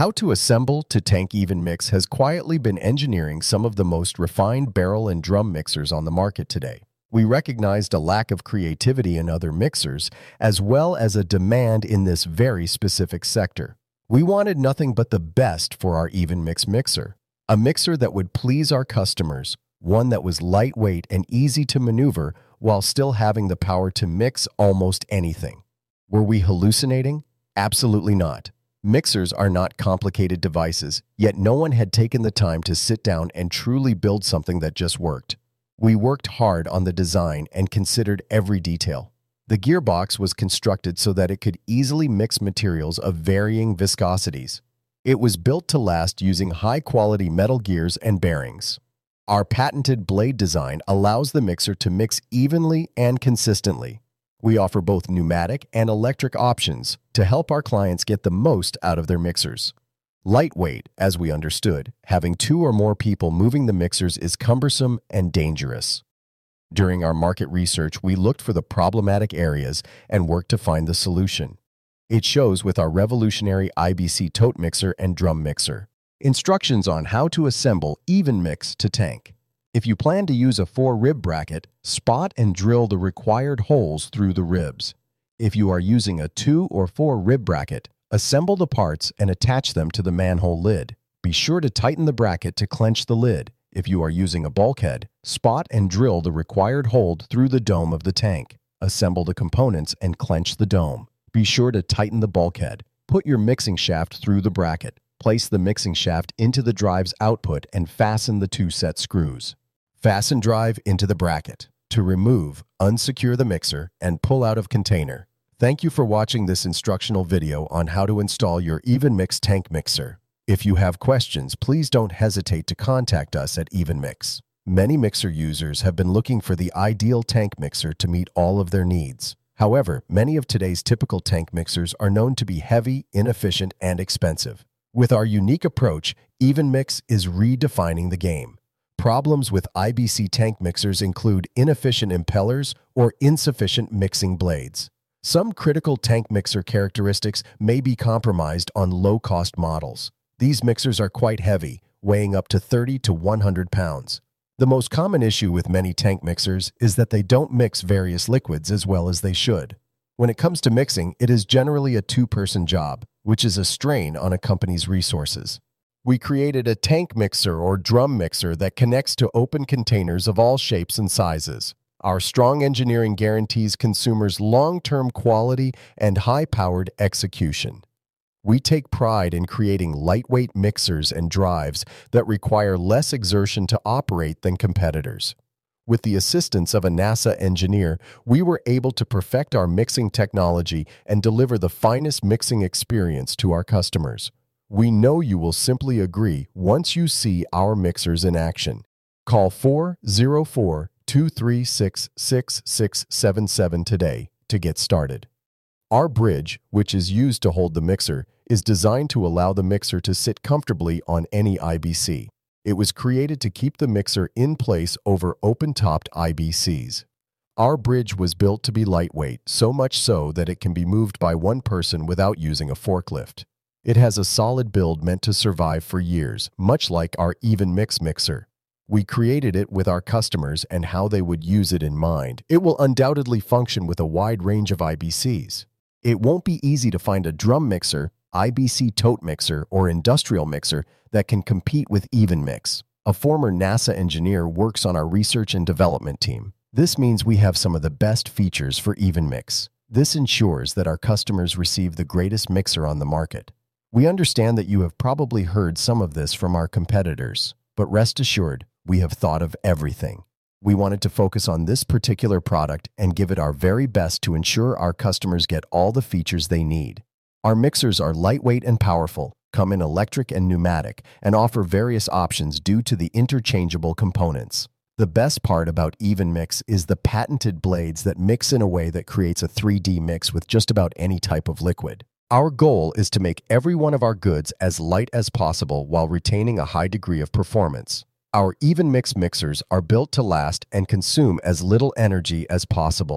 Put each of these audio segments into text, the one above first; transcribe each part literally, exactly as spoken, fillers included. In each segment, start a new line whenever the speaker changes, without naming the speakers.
How to assemble to tank even mix has quietly been engineering some of the most refined barrel and drum mixers on the market today. We recognized a lack of creativity in other mixers, as well as a demand in this very specific sector. We wanted nothing but the best for our even mix mixer, a mixer that would please our customers, one that was lightweight and easy to maneuver while still having the power to mix almost anything. Were we hallucinating? Absolutely not. Mixers are not complicated devices, yet no one had taken the time to sit down and truly build something that just worked. We worked hard on the design and considered every detail. The gearbox was constructed so that it could easily mix materials of varying viscosities. It was built to last using high-quality metal gears and bearings. Our patented blade design allows the mixer to mix evenly and consistently. We offer both pneumatic and electric options to help our clients get the most out of their mixers. Lightweight, as we understood, having two or more people moving the mixers is cumbersome and dangerous. During our market research, we looked for the problematic areas and worked to find the solution. It shows with our revolutionary I B C tote mixer and drum mixer. Instructions on how to assemble even mix to tank. If you plan to use a four-rib bracket, spot and drill the required holes through the ribs. If you are using a two- or four-rib bracket, assemble the parts and attach them to the manhole lid. Be sure to tighten the bracket to clench the lid. If you are using a bulkhead, spot and drill the required hole through the dome of the tank. Assemble the components and clench the dome. Be sure to tighten the bulkhead. Put your mixing shaft through the bracket. Place the mixing shaft into the drive's output and fasten the two set screws. Fasten drive into the bracket. To remove, unsecure the mixer and pull out of container. Thank you for watching this instructional video on how to install your even mix tank mixer. If you have questions, please don't hesitate to contact us at Even Mix. Many mixer users have been looking for the ideal tank mixer to meet all of their needs. However, many of today's typical tank mixers are known to be heavy, inefficient, and expensive. With our unique approach, Even Mix is redefining the game. Problems with I B C tank mixers include inefficient impellers or insufficient mixing blades. Some critical tank mixer characteristics may be compromised on low-cost models. These mixers are quite heavy, weighing up to thirty to one hundred pounds. The most common issue with many tank mixers is that they don't mix various liquids as well as they should. When it comes to mixing, it is generally a two-person job, which is a strain on a company's resources. We created a tank mixer or drum mixer that connects to open containers of all shapes and sizes. Our strong engineering guarantees consumers long-term quality and high-powered execution. We take pride in creating lightweight mixers and drives that require less exertion to operate than competitors. With the assistance of a NASA engineer, we were able to perfect our mixing technology and deliver the finest mixing experience to our customers. We know you will simply agree once you see our mixers in action. Call four zero four, two three six, six six seven seven today to get started. Our bridge, which is used to hold the mixer, is designed to allow the mixer to sit comfortably on any I B C. It was created to keep the mixer in place over open-topped I B Cs. Our bridge was built to be lightweight, so much so that it can be moved by one person without using a forklift. It has a solid build meant to survive for years, much like our Even Mix mixer. We created it with our customers and how they would use it in mind. It will undoubtedly function with a wide range of I B Cs. It won't be easy to find a drum mixer, I B C tote mixer, or industrial mixer that can compete with Even Mix. A former NASA engineer works on our research and development team. This means we have some of the best features for Even Mix. This ensures that our customers receive the greatest mixer on the market. We understand that you have probably heard some of this from our competitors, but rest assured, we have thought of everything. We wanted to focus on this particular product and give it our very best to ensure our customers get all the features they need. Our mixers are lightweight and powerful, come in electric and pneumatic, and offer various options due to the interchangeable components. The best part about Even Mix is the patented blades that mix in a way that creates a three D mix with just about any type of liquid. Our goal is to make every one of our goods as light as possible while retaining a high degree of performance. Our Even Mix mixers are built to last and consume as little energy as possible.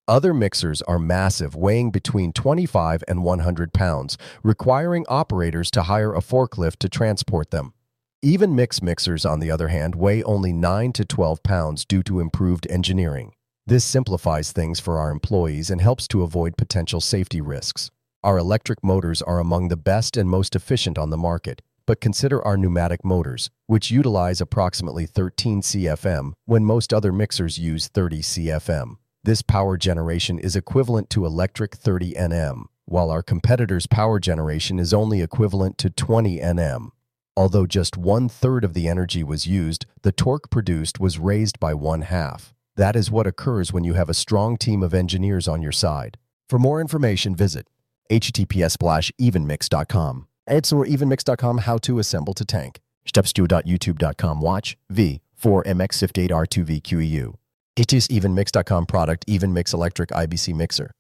Other mixers are massive, weighing between twenty-five and one hundred pounds, requiring operators to hire a forklift to transport them. Even mix mixers, on the other hand, weigh only nine to twelve pounds due to improved engineering. This simplifies things for our employees and helps to avoid potential safety risks. Our electric motors are among the best and most efficient on the market, but consider our pneumatic motors, which utilize approximately thirteen C F M when most other mixers use thirty C F M. This power generation is equivalent to electric thirty N M, while our competitors' power generation is only equivalent to twenty N M. Although just one-third of the energy was used, the torque produced was raised by one-half. That is what occurs when you have a strong team of engineers on your side. For more information, visit h t t p s slash even mix dot com. It's or even mix dot com how to assemble to tank. steps two dot youtube dot com. Watch V four M X fifty-eight R two V Q E U. It is even mix dot com product, Even Mix Electric I B C Mixer.